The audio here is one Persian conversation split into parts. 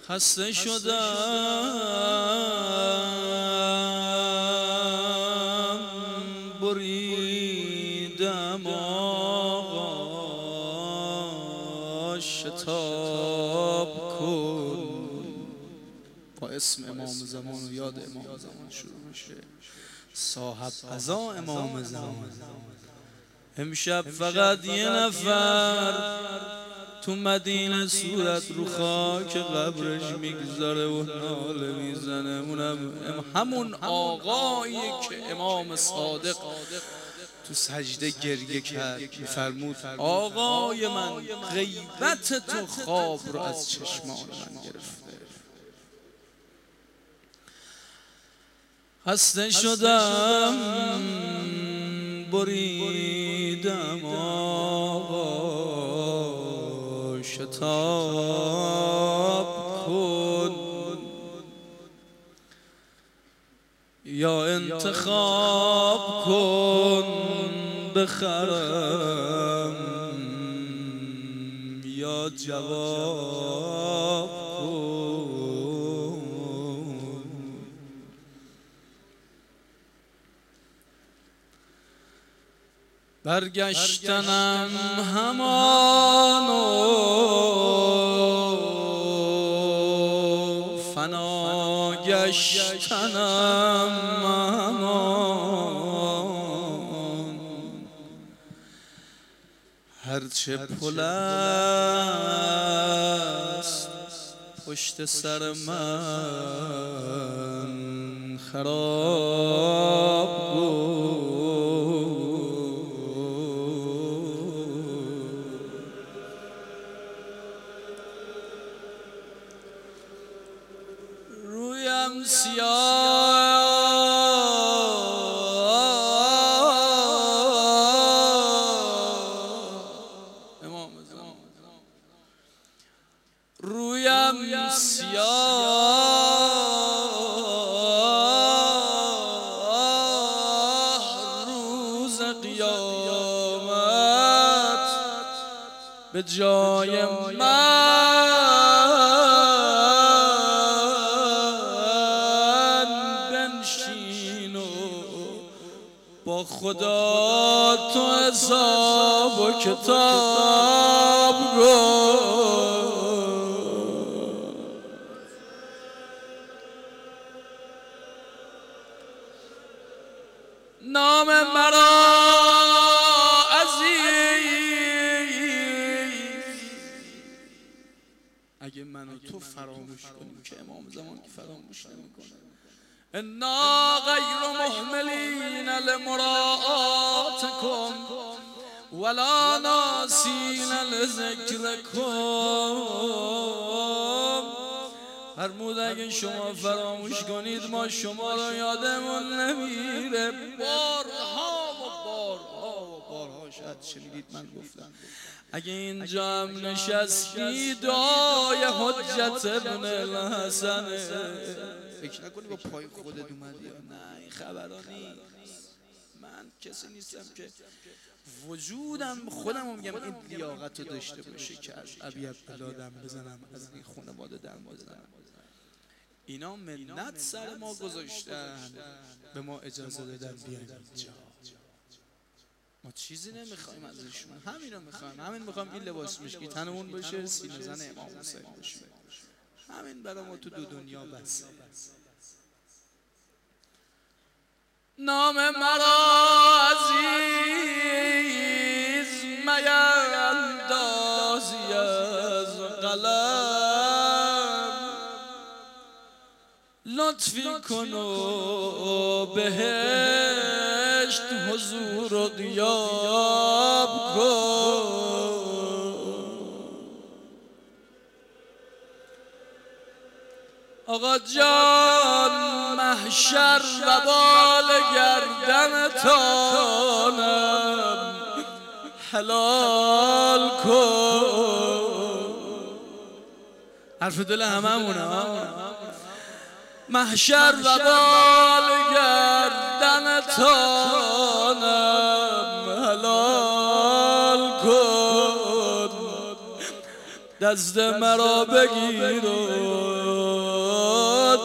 خسته شدم بریدم آقا شتاب کن. با اسم امام زمان و یاد امام زمان شروع میشه. صاحب قضا امام زمان. امشب فقط یه نفر تو مدینه صورت رو خاک قبرش میگذاره و ناله میزنه. اونم همون آقایی که امام صادق تو سجده گریه کرد، میفرمود آقای من غیبت تو خواب رو از چشمان من گرفته. خسته شدم بریدم آقا شتاب کن. یا انتخاب کن بخرم یا جواب کن. برگشتنم همانو فنا گشتنم همان. هرچه پل است پشت سر من خراب بود. رویم سیاه روز قیامت به جای من بنشین و با خدا تو حساب و کتاب گو. نام مرا عزیز اگه من و تو فراموش کنیم که امام زمان که فراموش نمیکنه. انا غیر مهملین لمراعاتکم ولا ناسین لذکرکم. فرمود اگه شما فراموش کنید ما شما رو یادمون نمیره. بارها و بارها و بارها شاید شنیدید من گفتم اگه اینجا هم نشستی دعای حجت ابن الحسن. فکر نکنی با پای خودت اومدی. نه این خبرها نیست. من کسی نیستم که وجودم خودم میگم این لیاقت رو داشته باشه که از ابی عبدالله دم بزنم، از این خانواده دم بزنم. اینا منت سر ما گذاشتن به ما اجازه دادن بیایم اینجا. ما چیزی نمیخوایم ازشون، همین رو میخوایم. همین میخوایم این لباس مشکی تنمون باشه، سینه زن امام حسین باشه. همین برای ما تو دو دنیا بسه. نام مرا عزیز میندازی از قلم. لطفی کن و بهشت حضور و غیاب کن. آقا جان محشر و بال گردن تانم حلال کن. حرف دل هممونه. محشر و بال گردن تانم حلال کن. دست مرا بگیر و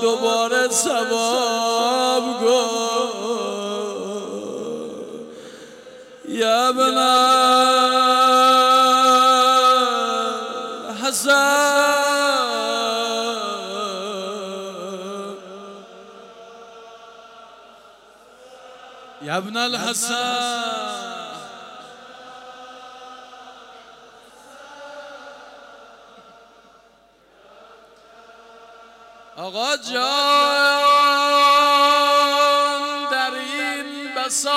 دوباره ثواب گفت یا ابن حسن یا ابن الحسن آقا جان در این بساط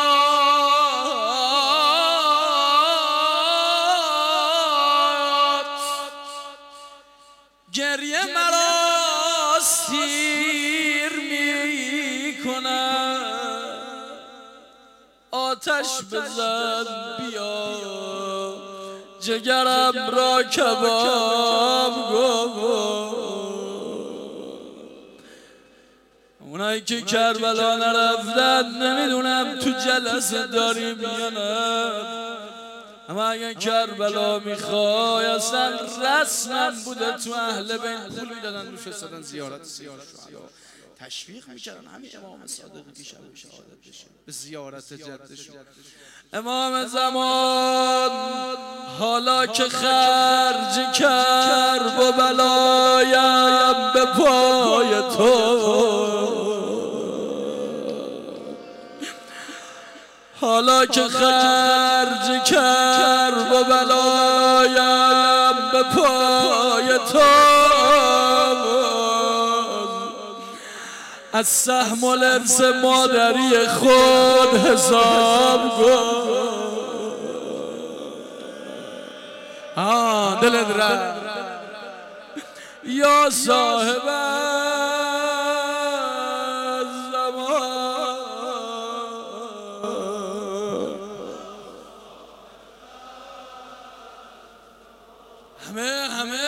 گریه مرا سیر می کند آتش بزن بیا جگرم را کباب گفت اونایی که کربلا نرفتن نمیدونم تو جلسه داریم یا نه، اما اگه کربلا میخوای اصلا رسمم بوده تو اهل بین پول میدادن روش فرستادن زیارت تشویق میکردن همین امام صادق دیشب شهادت بشه به زیارت جدشون. امام زمان حالا که خرج کرب و بلایم به پای تو، حالا که خرج کرب و بلایم به پای تو، از سهم و لرز مادری خود حساب کن. دلت را یا صاحب زمان همه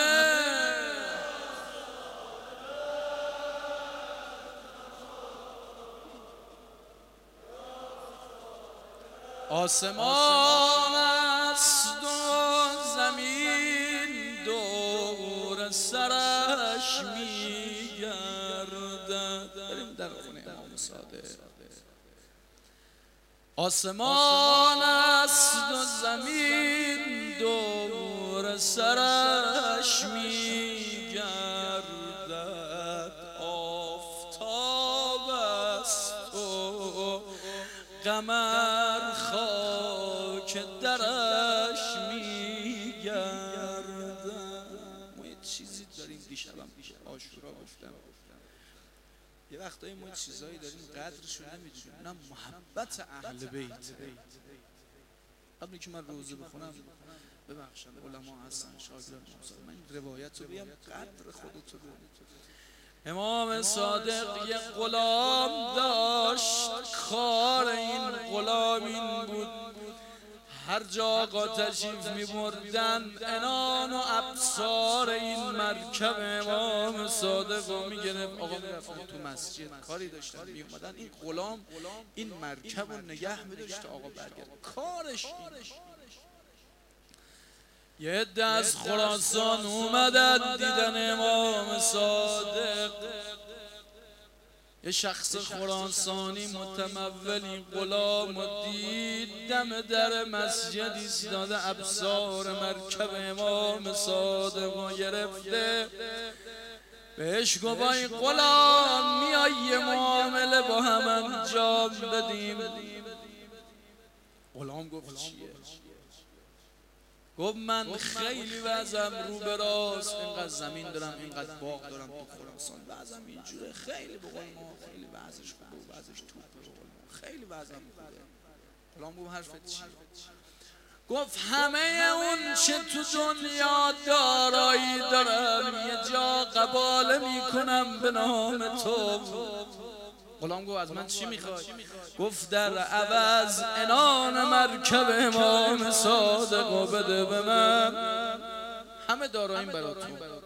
آسمان است و زمین دور سرش میگردد. بریم در خونه امام صادق. آسمان است و زمین دور سرش میگردد، آفتاب است و قمر خاک درش میگردد. ما یه چیزی داریم، دیشبم عاشورا گفتم، یه وقتایی ما چیزایی داریم قدرشو نمیدونیم، اونم محبت اهل بیت. قبلی که من روزه بخونم ببخشن علما هستن شاگرد من این روایت رو بگم قدر خودتو بگم. امام صادق یه غلام داشت، کار این غلام این بود هر جا آقا تشریف می‌بردن عنان و ابصار این مرکب امام صادق رو می‌گرفت. آقا می‌رفتن تو مسجد کاری داشتن می‌اومدن، این غلام این مرکب رو نگه می‌داشت آقا برگرد. کارش یه عده از خراسان اومدن دیدن امام صادق. یه شخص خراسانی متمولی غلام و دید دم در مسجد ایستاده، ابصار مرکب امام صادق رو گرفته. بهش گفت ای غلام میای یه معامله با هم انجام بدیم. غلام گفت چیه؟ گفت من خیلی وضعم رو به راست، اینقدر زمین دارم اینقدر باغ دارم تو خراسان، وضعم اینجوره، خیلی به قول ما خیلی وضعش خوبه و وضعش توپه، به قول ما خیلی وضعم خوبه. غلام گفت حرفت چیه؟ گفت همه اون چه تو دنیا دارایی دارم یه جا قباله میکنم به نام تو. غلام گفت از من چی میخوای؟ گفت در عوض عنان مرکب امام صادق رو بده به من، همه داراییم برای تو.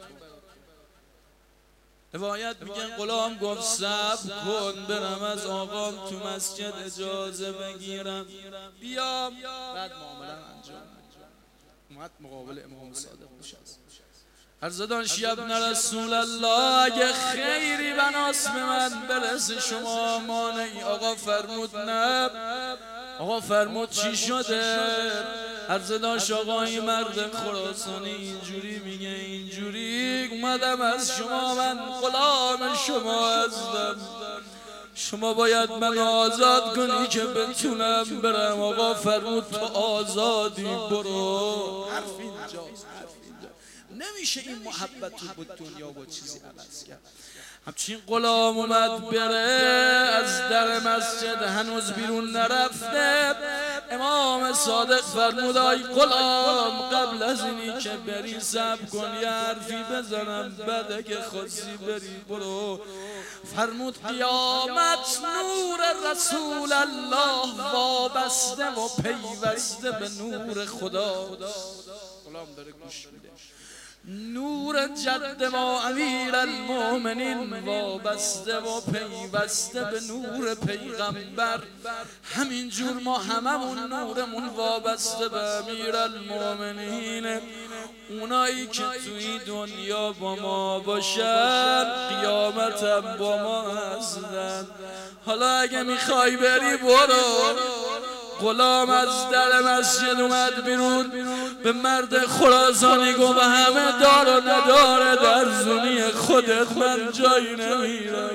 روایت میگن غلام گفت صبر کن برم از آقام تو مسجد اجازه بگیرم بیام، بعد معامله انجام. اومد مقابل امام صادق نشست. عرض داشت ابن رسول الله اگه خیری بناس به من برسه شما مانعی. آقا فرمود نه. آقا فرمود چی شده؟ عرض داشت آقا این مرد خراسانی اینجوری میگه، اینجوری اومدم از شما، من غلام شما هستم، شما باید من آزاد کنی که بتونم برم. آقا فرمود تو آزادی، برو. حرف اینجاست، حرف اینجا. نمیشه این محبت رو با دنیا با چیزی عوض کرد. همچین غلام اومد بره از در مسجد، هنوز بیرون نرفته. امام صادق فرمود ای غلام قبل از اینی که بری صبر کن یه حرفی بزنم، بعد که خودسی بری برو. فرمود قیامت نور رسول الله وابسته و پیوسته به نور خدا. غلام داره گوش میده. نور جد ما امیر المؤمنین وابسته و پیوسته به نور پیغمبر. همینجور ما هممون نورمون وابسته به امیر المؤمنین. اونایی که توی دنیا با ما باشن قیامت هم با ما هستن. حالا اگه میخوای بری برو. غلام از در مسجد اومد بیرون، به مرد خراسانی گفت به همه دار و نداره در زونی خودت من جایی نمیرم.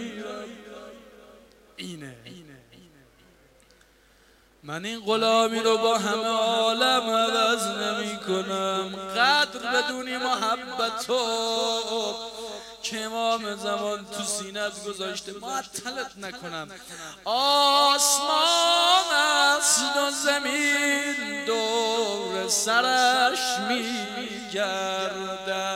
اینه من این غلامی رو با همه عالم عوض نمی کنم. قدر بدونی محبتو که امام زمان تو سینت گذاشته، معطلت نکنم. آسمان است و زمین دور سرش میگردد،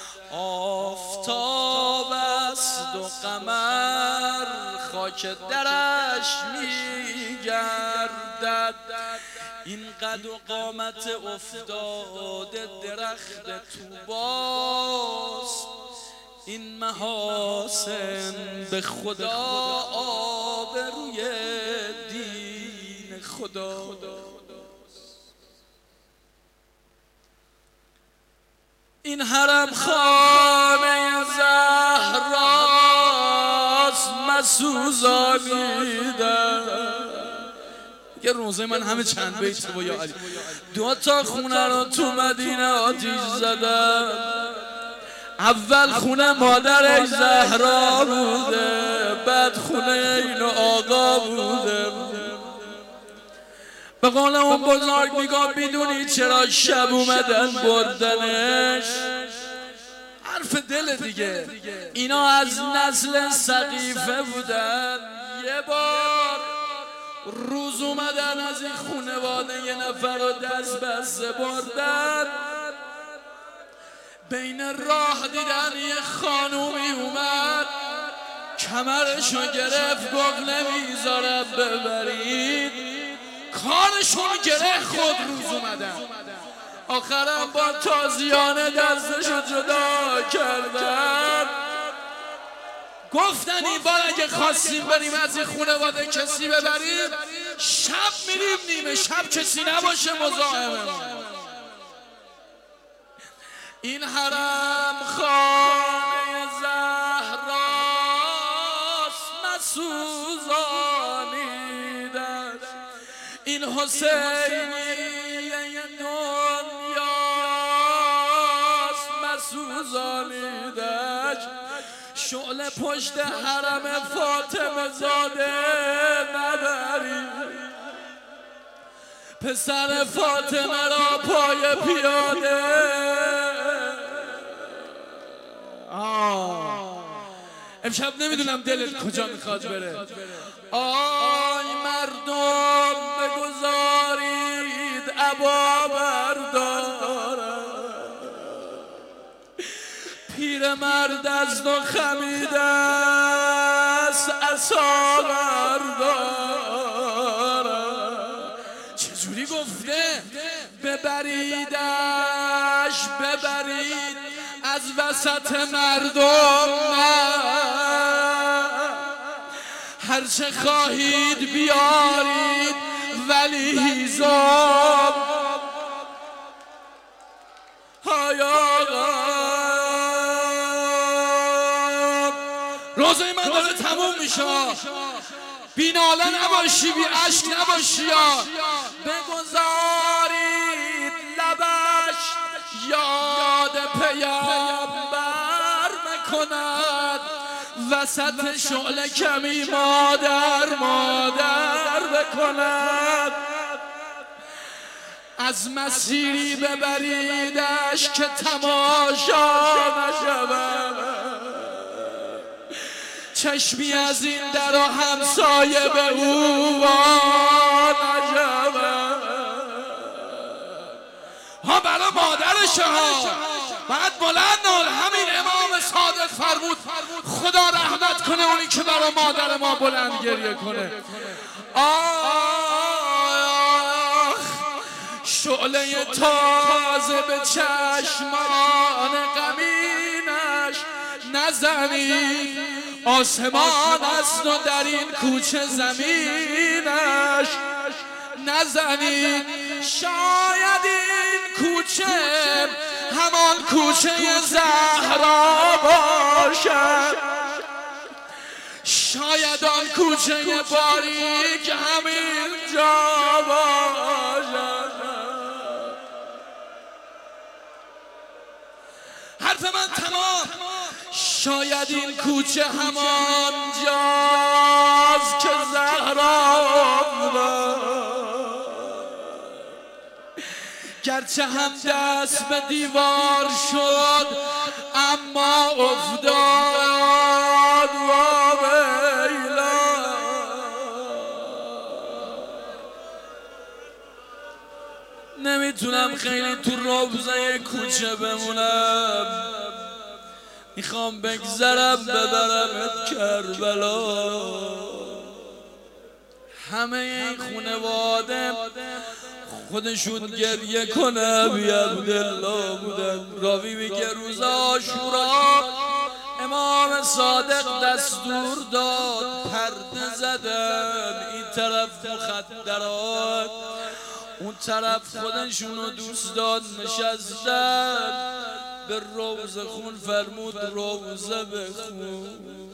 آفتاب است و قمر خاک درش میگردد. این قد و قامت افتاده درخت طوباست، این محاسن به خدا آبروی دین خدا. این حرم خانه زهراست مسوزانیدن. یه روزه من همه چند بیت با یا علی. 2 تا خونه رو تو مدینه آتیش زدم. اول خونه مادرش زهرا بوده، بعد خونه این آقا بوده. به قول اون بزرگ میگم میدونی چرا شب اومدن بردنش؟ حرف دل دیگه. اینا از نسل سقیفه بودن. یه بار روز اومدن از این خونواده یه نفر رو دست بسته بردن. بین راه دیدن یه خانومی اومد، کمرشو گرفت گفت نمیذارم ببرید. کارشون گره خود روز اومدن. آخرم با تازیانه دستشو جدا کردن. گفتن این بار اگه خواستیم بریم از این خونواده کسی ببریم، شب میریم نیمه شب کسی نباشه مزاحممون. این حرم خانه زهراست مسوزانیدن. این حسینی دنیاست مسوزانیدن. شعله پشت حرم فاطمه زاده نداری، پسر فاطمه را پای پیاده. امشب نمیدونم دلت کجا میخواد بره. آی مردم بگذارید عبا بردارم، پیر مرد از دو خمیده است عصا بردارم. چجوری گفته؟ ببریدش ببرید از وسط مردم، هرچه خواهید بیارید ولی هیزم. های آقا روزه من داره تموم میشه، بی ناله نباشی، بی عشق نباشی، بگذارید لبش یاد پیامبر میکند، وسط شعله کمی مادر بکند، از مسیری ببریدش که تماشا نشود، چشمی از این در و همسایه به او نشود. ها برای مادرش ها بعد بلند همین امام صادق فرمود خدا رحمت کنه اونی که برای مادر ما بلند گریه کنه. شعله تازه به چشمان غمینش نزنید، آسمان است و در این کوچه زمینش نزنید، شاید این کوچه همان کوچه زهرا باشد، شاید آن کوچه باریک همین جا باشد. حرف من تمام. شاید این کوچه همان جاست که زهرا گرچه هم دست به دیوار شد اما افتاد و ویلا. نمیتونم خیلی تو روضه کوچه بمونم، میخوام بگذرم ببرمت کربلا. همه این خونواده خودشون گریه کنه بی عبدالله بودن. راوی میگه روز عاشورا امام صادق دستور داد پرده زدن، این طرف مخدرات، اون طرف خودشونو دوست داد نشستن. به روزه خون فرمود روزه بخون.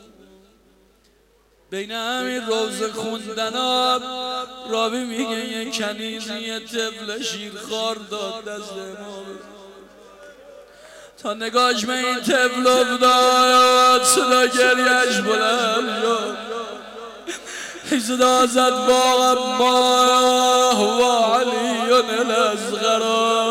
بین همین روزه خوندن راوی میگه یه کنیزی یه طفل شیرخوار داد دست امام تا نگاش به این طفل افتاد، صدا گریهش بلند شد، صدا زد واقع ما و علی الاصغر.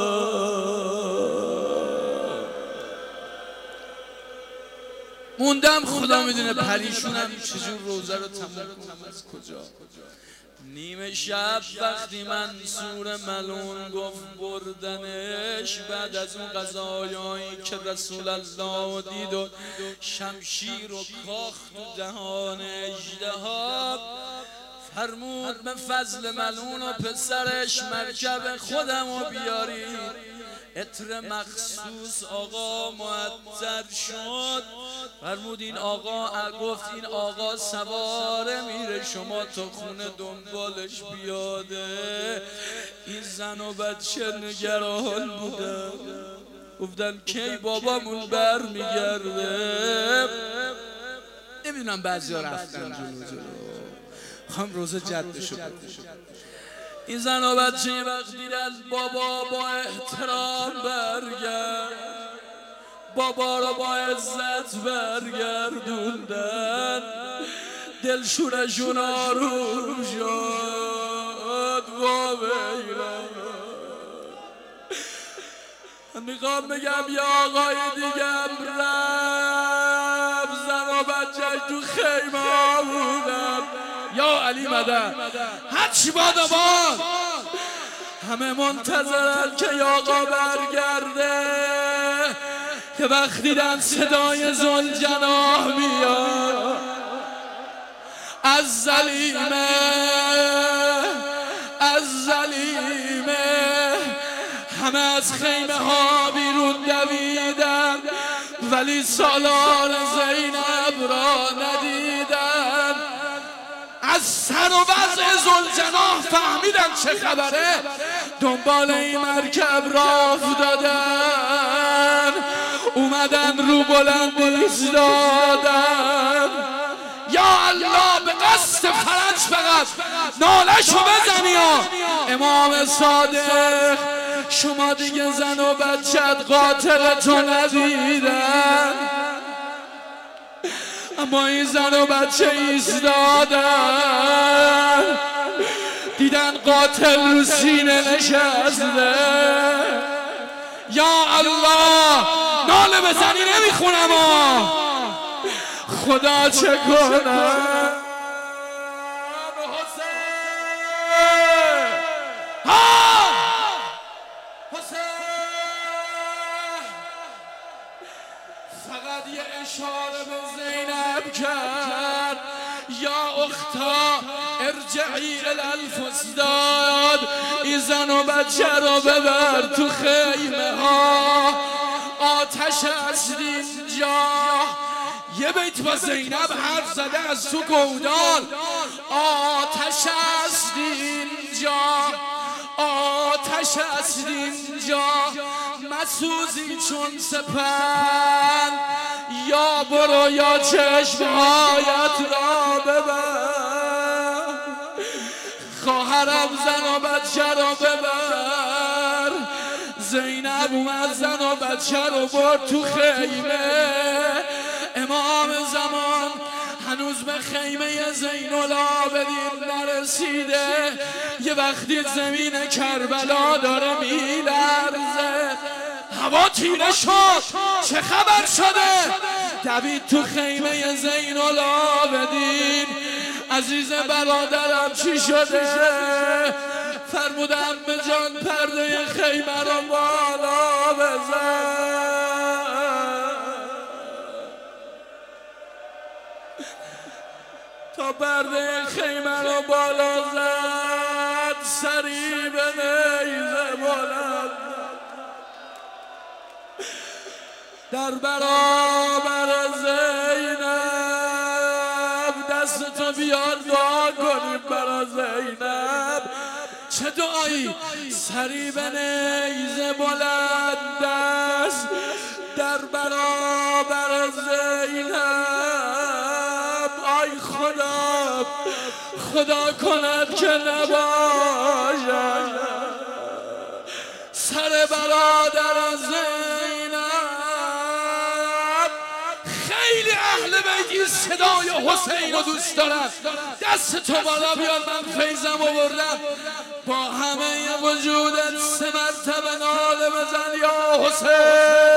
موندم خدا میدونه پریشونم چجور روزه رو تموم کنم از کجا. نیمه شب وقتی منصور ملون گفت بردنش، بعد از اون غذایایی که رسول الله دید و شمشیر و کاخ تو دهان اژدها، فرمود به فضل ملون و پسرش مرکب خودمو بیارید. عطر مخصوص آقا معطر شد، فرمود این آقا گفت این آقا سواره میره، شما تا خونه دنبالش بیاده. این زن و بچه نگران بودن، گفتن کی بابامون بر میگرده. نمیدونم بعضی ها رفتن جلو خواهم روزه جدشو این زن و بچه وقتی از بابا با احترام برگرد، بابا رو با عزت برگردوندن، دلشونشون آروم شد و ویلا. من میخوام بگم یا آقای دیگم رفت، زن و بچهش تو خیمه بودن، یا علی مدد هرچی باد آباد، همه منتظرن که یا آقا برگرده، که وقتی دیدن صدای ذوالجناح میاد از ظلیمه همه از خیمه ها بیرون دویدن، ولی سالار زینب را ندیدن. از سر و وضع ذوالجناح فهمیدن چه خبره، دنبال این مرکب راه افتادن، اومدن اومدن رو بلند ایستادن. یا الله به قصد فرج فقط نالشو بزنی ها امام صادق. شما دیگه زن و بچت قاتلتو ندیدن، اما این زن و بچه ایستادن دیدن قاتل رو سینه نشسته. یا الله ناله بزنی نمیخونم ها خدا چه کنم. فقط یه اشاره به زینب کرد. یا اختا ارجعی الالفستاد، این زن و بچه رو ببر تو خیمه ها، آتش است اینجا. یه بیت با زینب حرف زده از تو گودال. آتش است اینجا، آتش است اینجا، مسوزی چون سپند. یا برو یا چشمهایت را ببر، خواهرم زن و بچه را ببر. زینب اومد زن و بچه رو برد تو خیمه. امام زمان هنوز به خیمه زین العابدین نرسیده. یه وقتی زمین کربلا داره میلرزه، هوا تیره شد، چه خبر شده؟ دوید تو خیمه زین العابدین. عزیز برادرم چی شده؟ فرمودم به جان پرده خیمه رو بالا بزن. تا پرده خیمه رو بالا زد، سری به نیزه بلند در برابر زینب. دستتو بیار دعا کنیم برا زینب. چه دعایی؟ سری به نیزه بلند است در برابر زینب. آی خدا، خدا کند که نباشد سر برادر زینب. خیلی اهل بیتی صدای حسین رو دوست دارن. دست تو بالا بیار، من فیضم آوردم. با همه وجودت 3 مرتبه ناله بزن یا حسین.